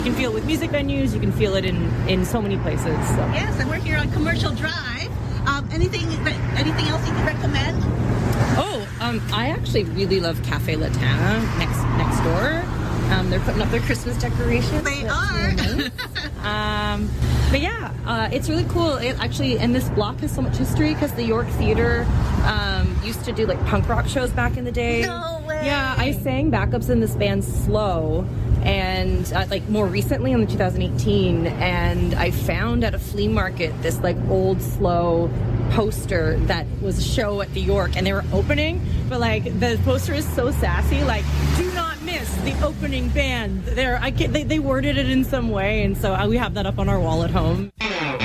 You can feel it with music venues. You can feel it in so many places. So. Yes, and we're here on Commercial Drive. Anything else you can recommend? Oh, I actually really love Cafe Latana next door. They're putting up their Christmas decorations. They are. Nice. But yeah, it's really cool. And this block has so much history because the York Theater used to do like punk rock shows back in the day. No way. Yeah, I sang backups in this band Slow, and like more recently in 2018, and I found at a flea market this like old Slow poster that was a show at the York, and they were opening, but like the poster is so sassy, like do not miss the opening band. They worded it in some way, and so we have that up on our wall at home.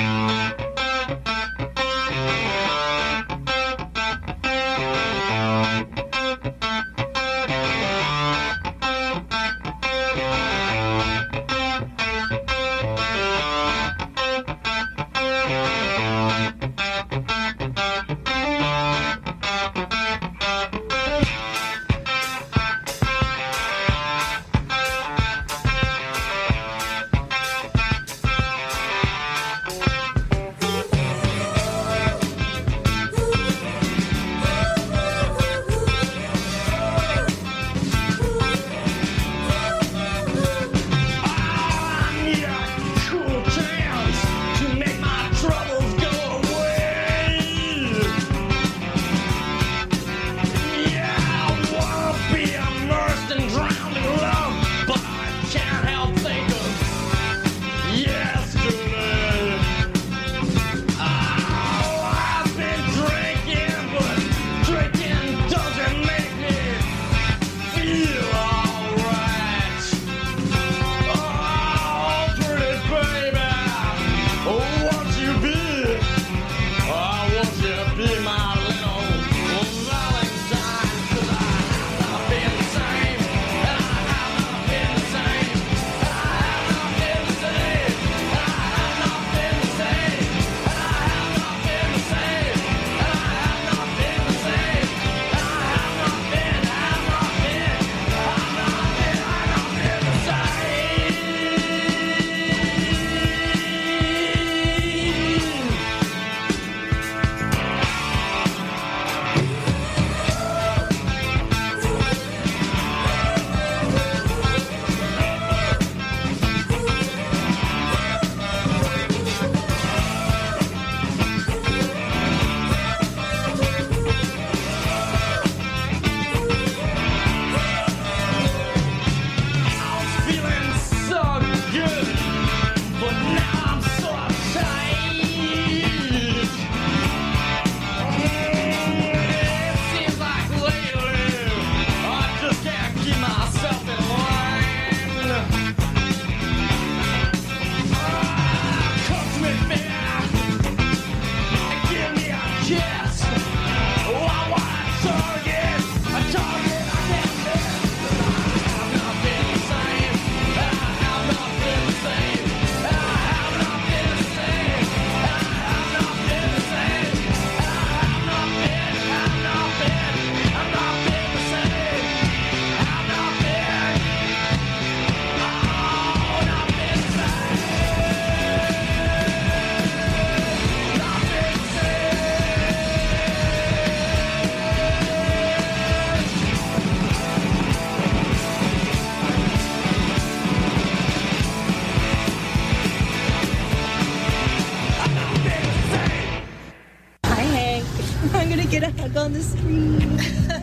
Get a hug on the screen.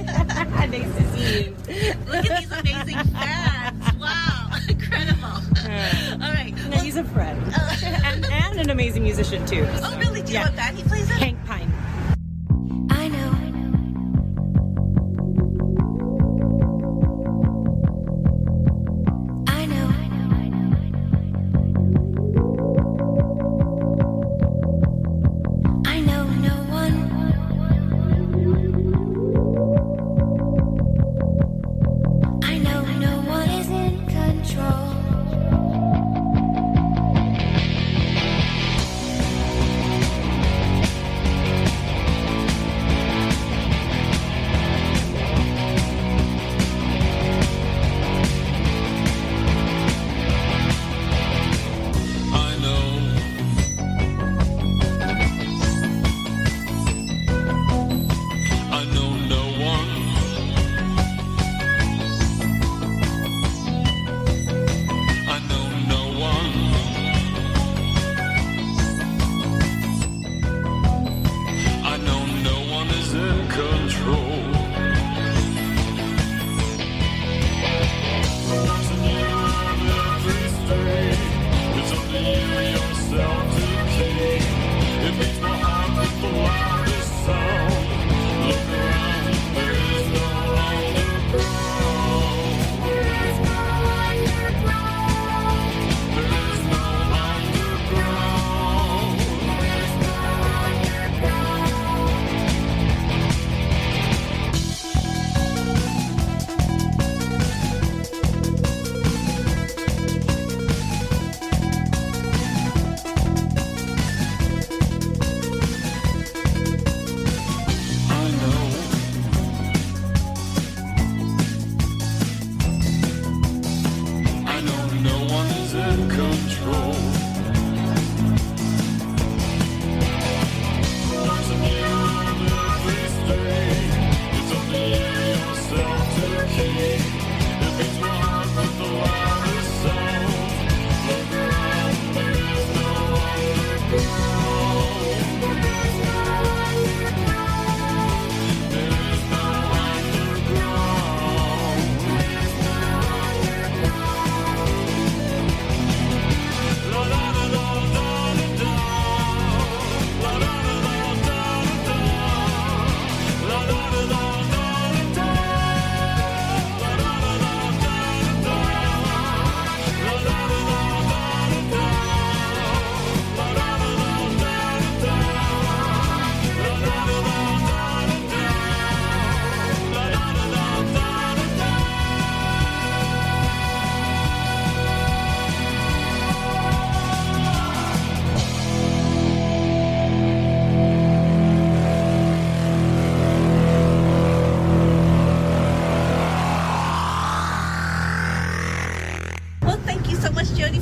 Nice to see you. Look at these amazing fans. Wow. Incredible. All right. No, he's a friend. and an amazing musician, too. So. Oh, really? Do you know what band he plays in? Hank Pine. I know.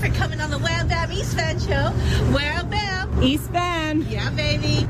for coming on the Wham Bam East Van show. Wham Bam. East Van. Yeah, baby.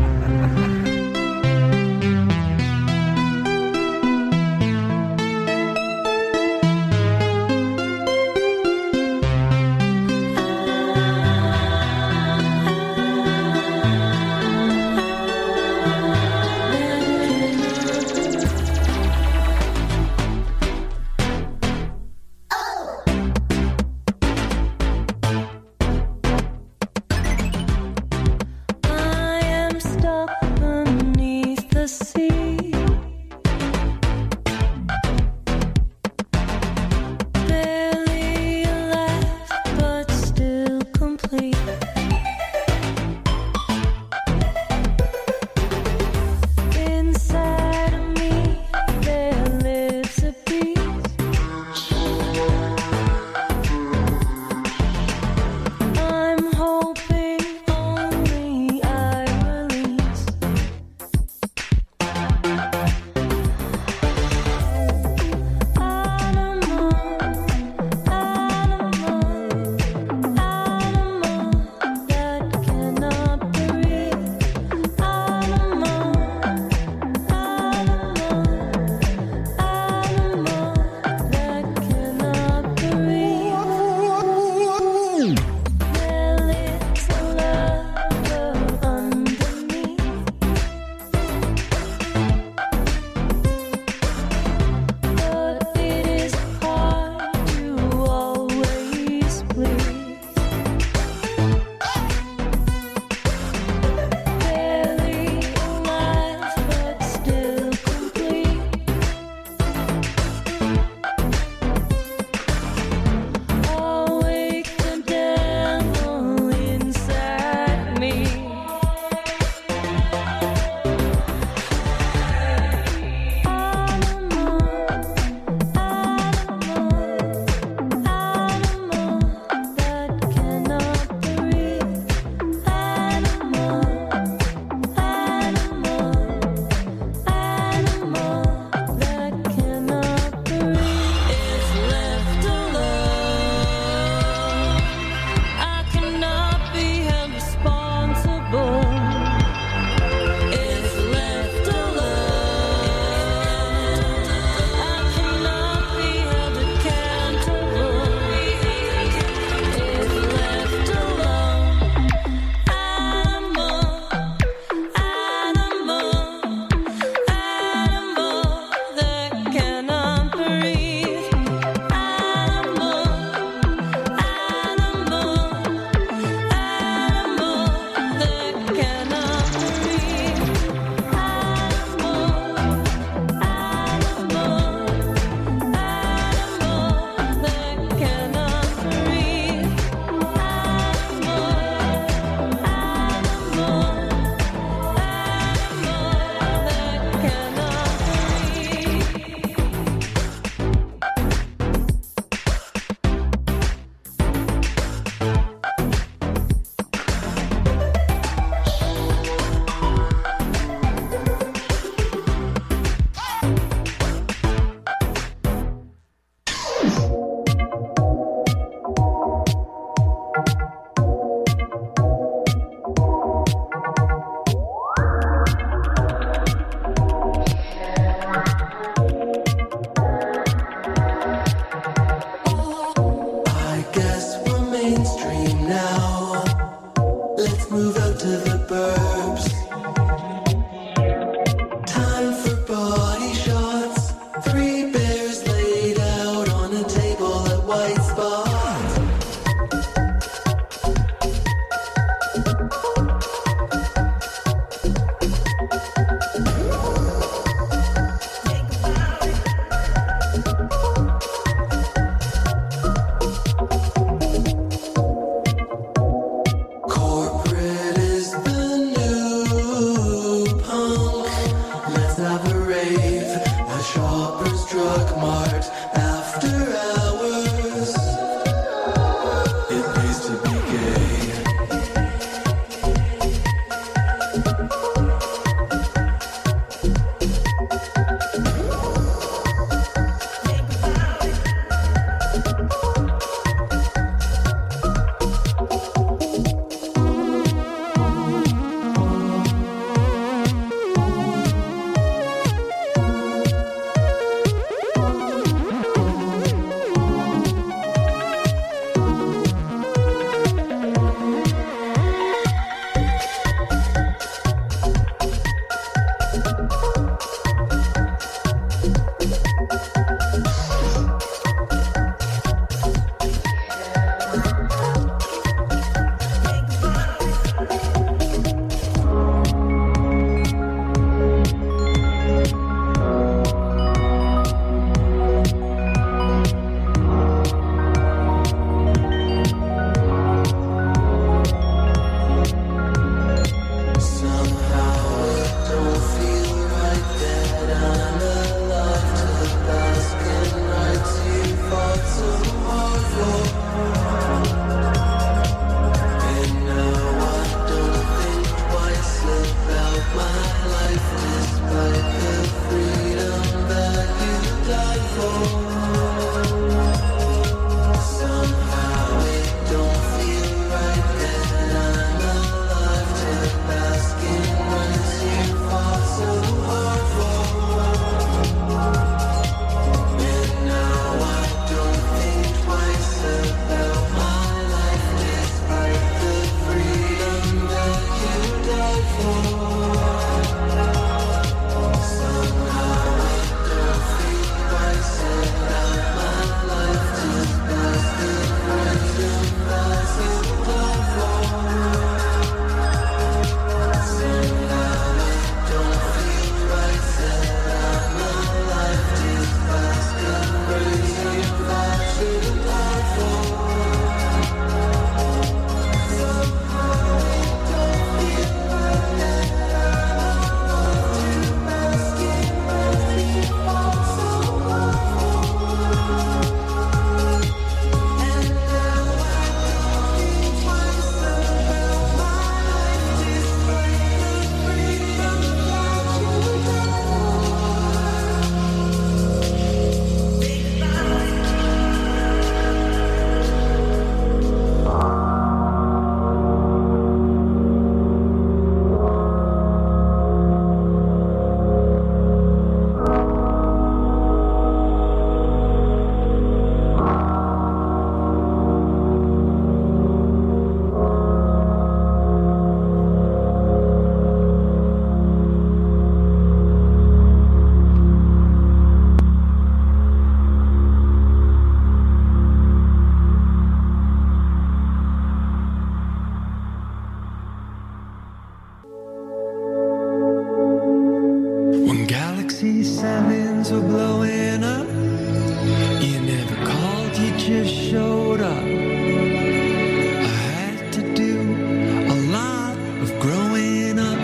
winds were blowing up. You never called, you just showed up. I had to do a lot of growing up.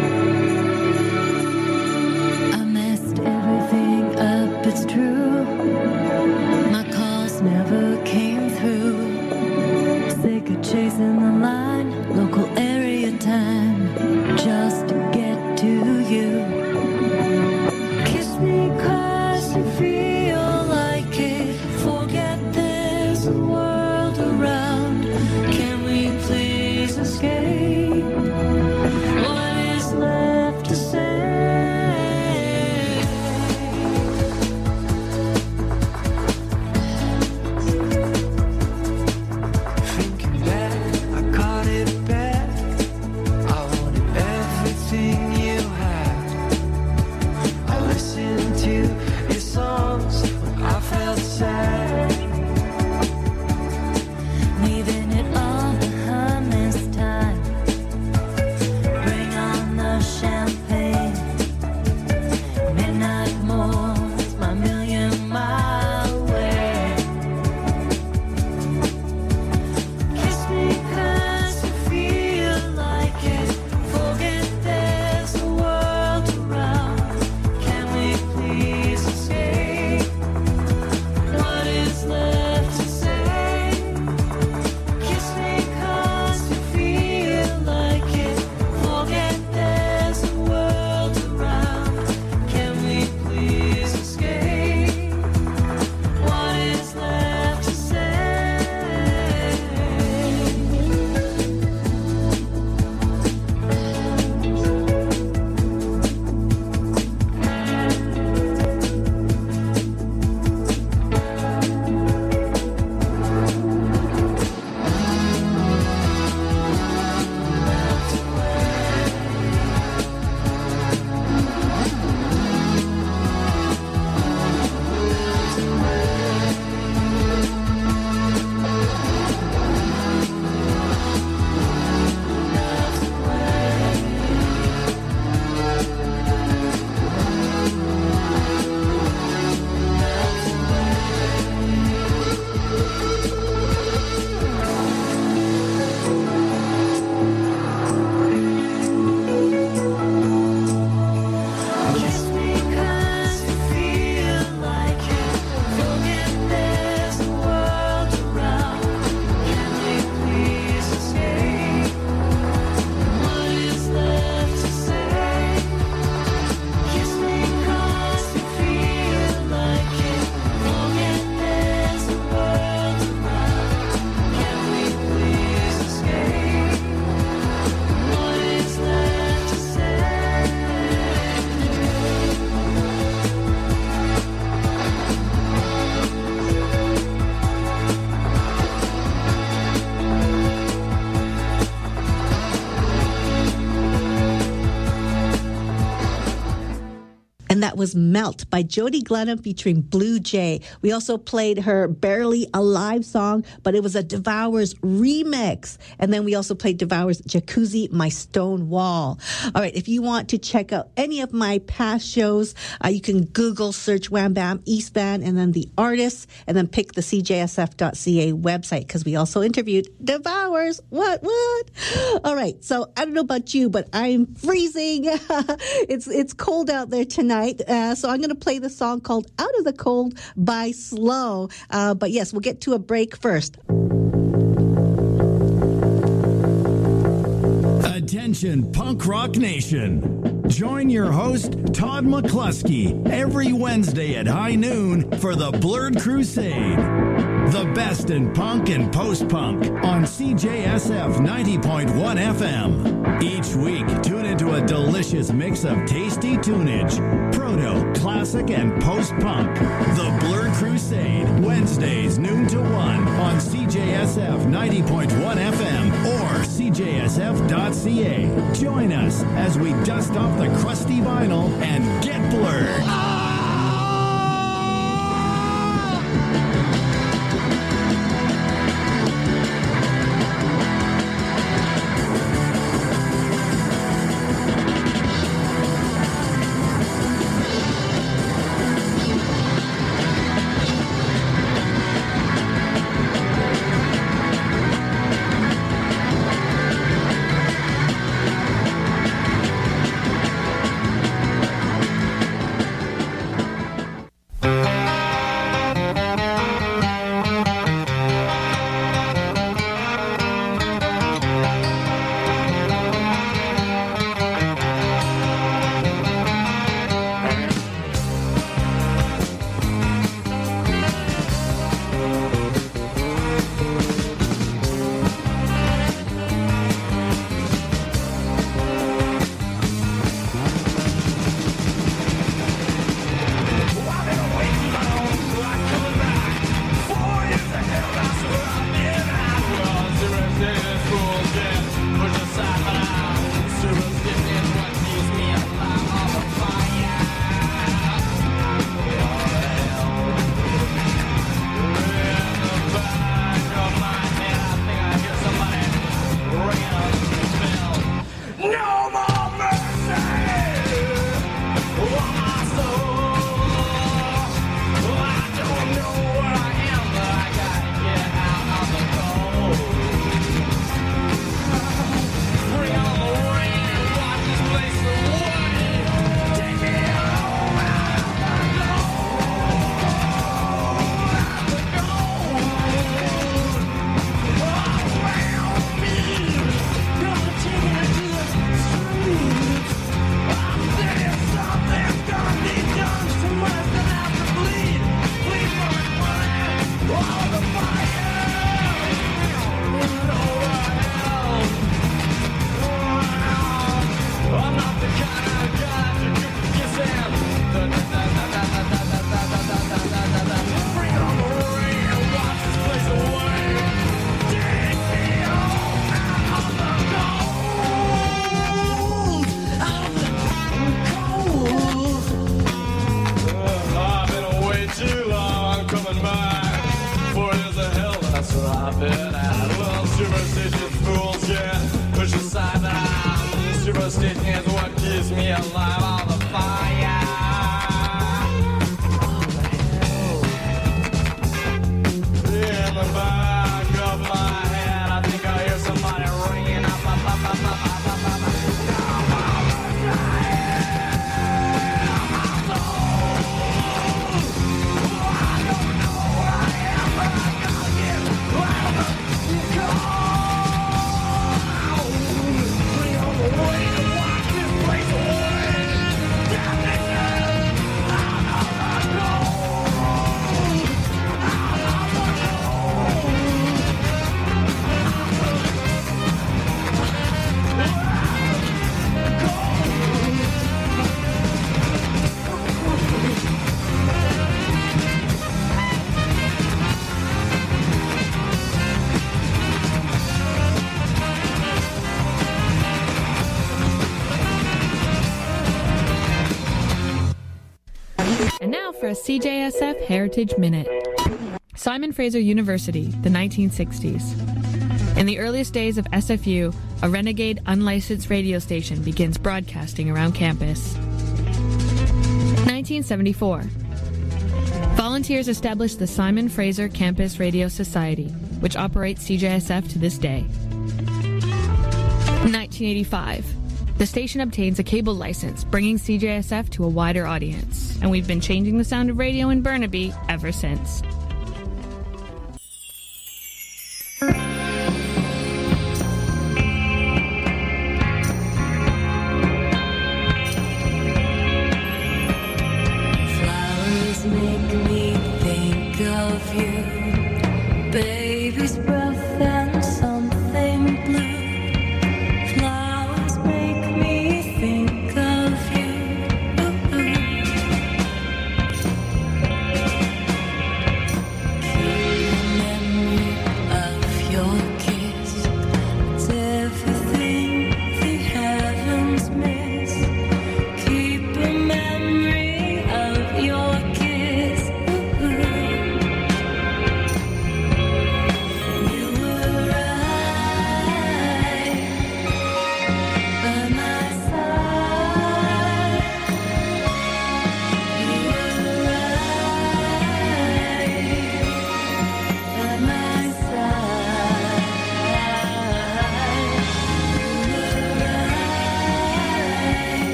I messed everything up, it's true. My calls never came through. Sick of chasing the line, local area time, just to get to you. Kiss me 'cause you feel like it. Forget there's a world around. Can we please escape? What is left to say? Thinking back, I caught it back. I wanted everything you had. I listened to your songs when I felt sad. Leaving it all behind this time. Bring on the champagne. Midnight moors, my million-mile way. Kiss me 'cause you feel like it. Forget there's a world around. Can we please escape? What is left to say? Kiss me 'cause you feel like it. Forget there's a world around. Can we please escape? What is left to say? Kiss me 'cause you feel like it. Forget there's a world around. Can we please escape? What is left to say? Kiss me 'cause you feel like it. Forget there's a world around. Can we please escape? What is left to say? And that was Melt by Jody Glenham featuring Blue Jay. We also played her Barely Alive song, but it was a Devourers remix. And then we also played Devourers Jacuzzi, My Stone Wall. All right, if you want to check out any of my past shows, you can Google search Wham Bam East Van and then the artists, and then pick the cjsf.ca website because we also interviewed Devourers. What? All right, so I don't know about you, but I'm freezing. It's cold out there tonight. So I'm going to play the song called Out of the Cold by Slow. But yes, we'll get to a break first. Attention, Punk Rock Nation. Join your host, Todd McCluskey, every Wednesday at high noon for the Blurred Crusade. The best in punk and post-punk on CJSF 90.1 FM. Each week, tune into a delicious mix of tasty tunage, proto, classic, and post-punk. The Blurred Crusade, Wednesdays noon to 1 on CJSF 90.1 FM or CJSF.ca. Join us as we dust off the crusty vinyl and get blurred. bullshit. Push aside the house. Superstition is what keeps me alive. All the fire. In the back of my head, I think I hear somebody ringing up. And now for a CJSF Heritage Minute. Simon Fraser University, the 1960s. In the earliest days of SFU, a renegade unlicensed radio station begins broadcasting around campus. 1974. Volunteers established the Simon Fraser Campus Radio Society, which operates CJSF to this day. 1985. The station obtains a cable license, bringing CJSF to a wider audience, and we've been changing the sound of radio in Burnaby ever since. Flowers make me think of you, baby's breath and something blue. Flowers make me think of you.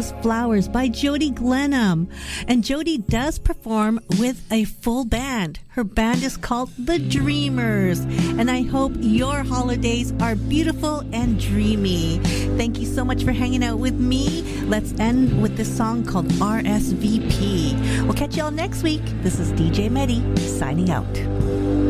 was Flowers by Jody Glenham. And Jody does perform with a full band. Her band is called The Dreamers. And I hope your holidays are beautiful and dreamy. Thank you so much for hanging out with me. Let's end with this song called RSVP. We'll catch y'all next week. This is DJ Medi signing out.